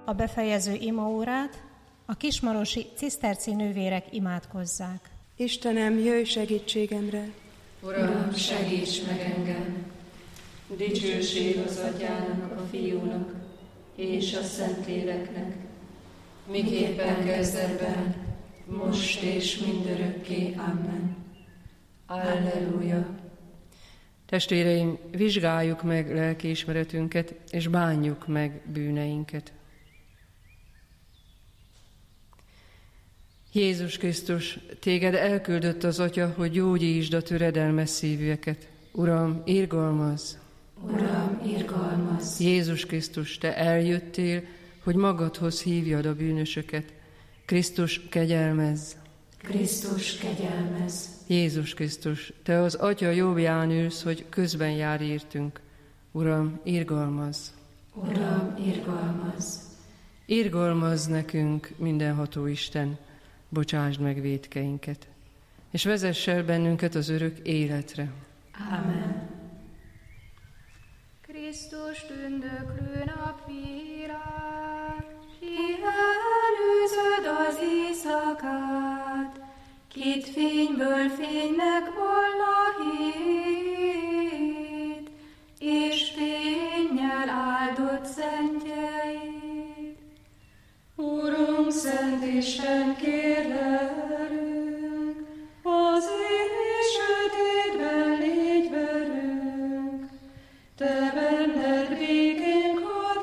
a befejező imaórát a kismarosi ciszterci nővérek imádkozzák. Istenem, jöjj segítségemre! Uram, segíts meg engem! Dicsőség az Atyának, a Fiúnak és a Szentléleknek, miképpen kezdetben, most és mindörökké. Amen. Alleluja! Testvéreim, vizsgáljuk meg lelkiismeretünket, és bánjuk meg bűneinket. Jézus Krisztus, téged elküldött az Atya, hogy gyógyítsd a töredelmes szívűeket. Uram, irgalmazz! Uram, irgalmazz! Jézus Krisztus, te eljöttél, hogy magadhoz hívjad a bűnösöket. Krisztus, kegyelmezz! Krisztus, kegyelmezz! Jézus Krisztus, te az Atya jobbján ülsz, hogy közben jár értünk. Uram, irgalmazz! Uram, irgalmazz! Irgalmazz nekünk, mindenható Isten, bocsásd meg vétkeinket, és vezess el bennünket az örök életre. Amen. Krisztus tündöklő napvilág, ki előzöd az éjszakát, kit fényből fénynek volna hét, és fénnyel áldott szentjeit. Urunk, Szent Isten, kérlelünk, az éj sötétben légy velünk, te benned békénk hadd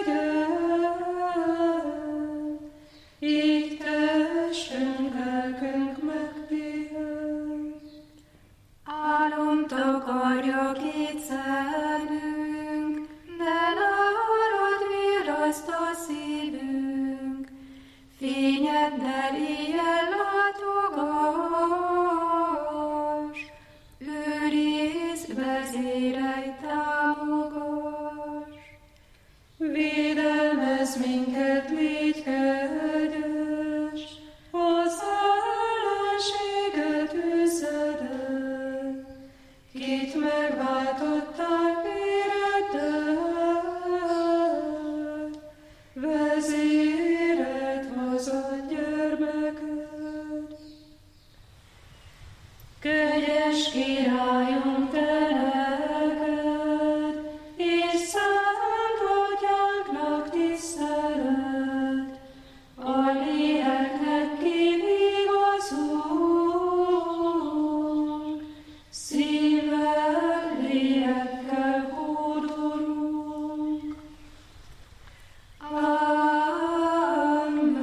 legyen, így testünk, lelkünk megpihen. Álom takarja két szemünk, de nálad virraszt a szívünk, fényeddel éjjel látogass, őrizd, vezérelj, támogass. Védelmezz minket, légy kegyes, az ellenséget üzed el, kit megváltottál véreddel, vezéred hozott gyermeked. Kegyes Királyunk, te neked, és szent Atyánknak tisztelet, a léleknek kivigazunk, szívvel, lélekkel hódolunk. Amen.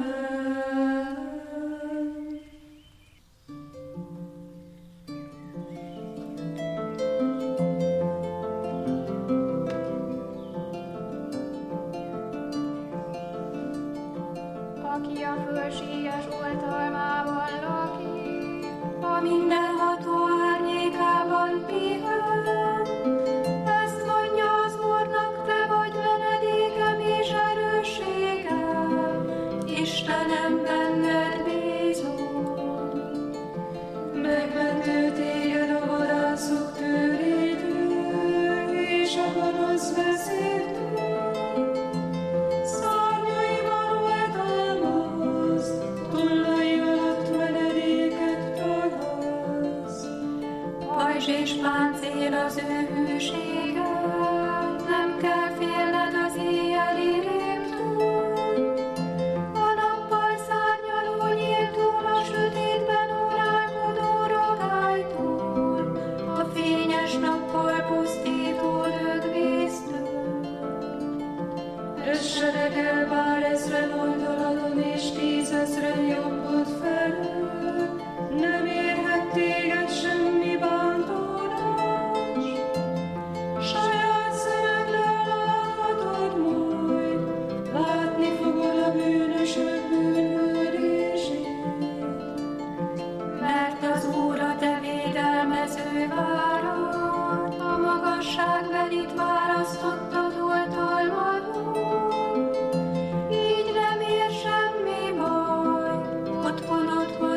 Aki a fölséges oltalmában lakik, a mindenható árnyékában pihen. Ezt mondja az Úrnak, te vagy menedékem és erősségem, Istenem, benned bízom. Megmentő téged a vadászok tőrétől, és a gonosz vezértől. Szárnyaival oltalmazd, tollai alatt menedéket találsz. Pajzs és páncél az ő hűsége, nem kell félned az éjjeli rémtől. A nappal szárnyaló nyíltól, a sötétben órálkodó rogálytól, a fényes nappal pusztító lökvésztől. Össenek el bár ezren oldaladon, és 10 000 jobbod felől, nem érhet téged semmi bántódás. Saját szemeddel láthatod majd, látni fogod a bűnösök bűnhődését. Mert az Úr a te védelmező várad, a magasságbelit választottad oltalmadon. Így nem ér semmi baj, otthonod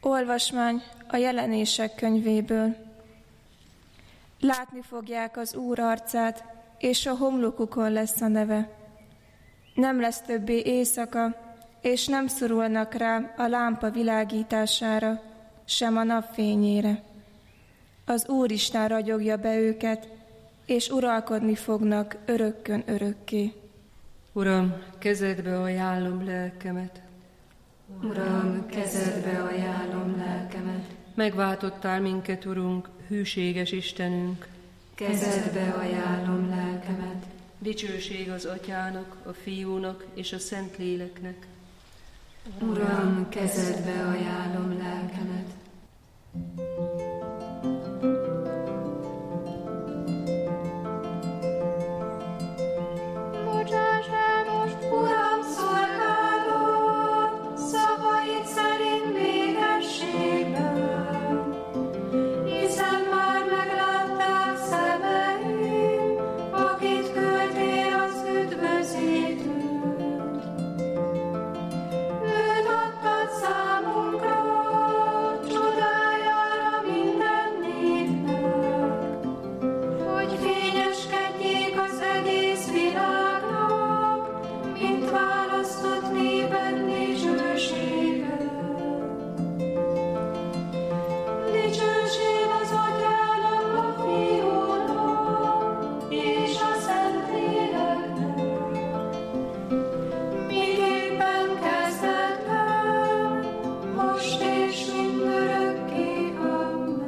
Olvasmány a Jelenések könyvéből. Látni fogják az Úr arcát, és a homlokukon lesz a neve. Nem lesz többé éjszaka, és nem szorulnak rá a lámpa világítására, sem a napfényére. Az Úristen ragyogja be őket, és uralkodni fognak örökkön örökké. Uram, kezedbe ajánlom lelkemet. Uram, kezedbe ajánlom lelkemet. Megváltottál minket, Urunk, hűséges Istenünk. Kezedbe ajánlom lelkemet. Dicsőség az Atyának, a Fiúnak és a Szentléleknek. Uram, kezedbe ajánlom lelkemet. Bocsáss el most, Uram, szolgálod, szavaid szerint végességben, hiszen már meglátták szemeim, akit küldtél az üdvözítőt. Őt adtad számunkra, csodájára minden népnek, hogy fényeskedjék az egész világnak, mint választott néped dicsősége. Dicsőség az Atyának, a Fiúnak és a Szentléleknek, miképpen kezdetben, most és mindörökké. Amen.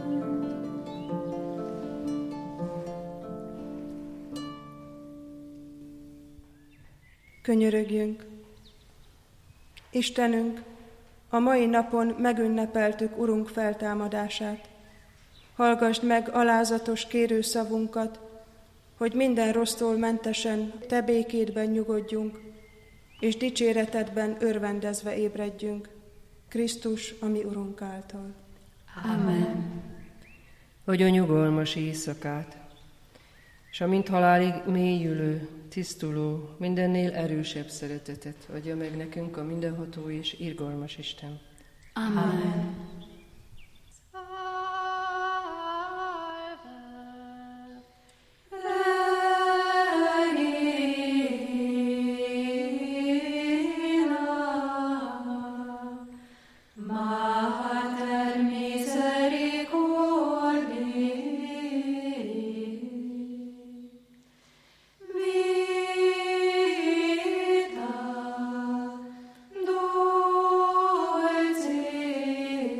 Könyörögjünk! Istenünk, a mai napon megünnepeltük Urunk feltámadását. Hallgasd meg alázatos kérőszavunkat, hogy minden rossztól mentesen Te békédben nyugodjunk, és dicséretedben örvendezve ébredjünk, Krisztus, a mi Urunk által. Amen. Hogy a nyugalmas éjszakát, és a mint halálig mélyülő, tisztuló, mindennél erősebb szeretetet adja meg nekünk a mindenható és irgalmas Isten. Amen. Vita, dolce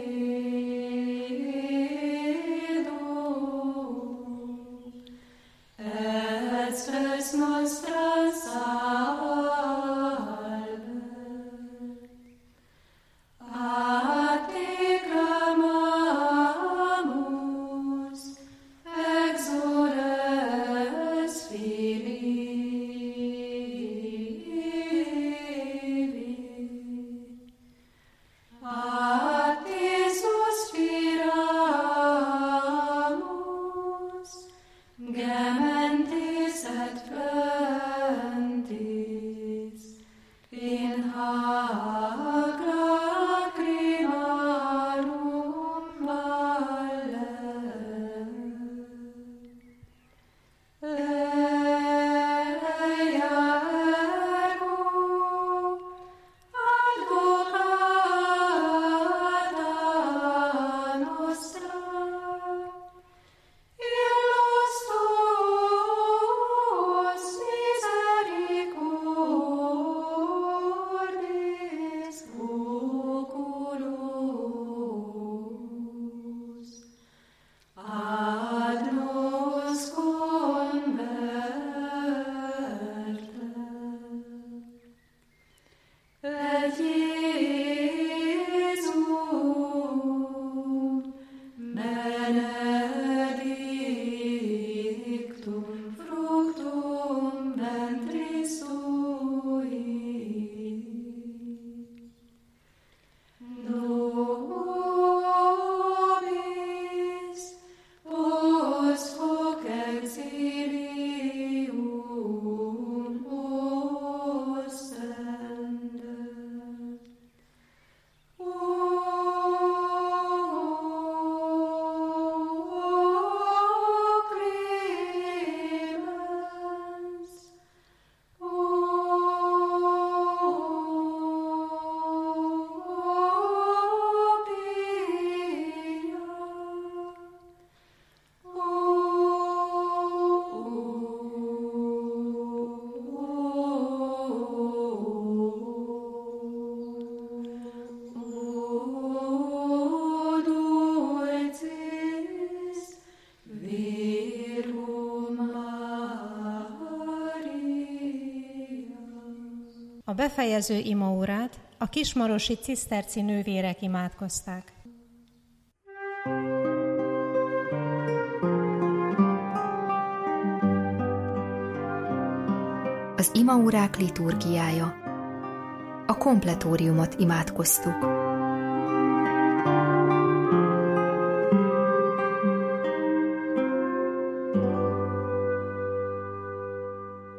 befejező imaórát a kismarosi ciszterci nővérek imádkozták. Az imaórák liturgiája. A kompletóriumot imádkoztuk.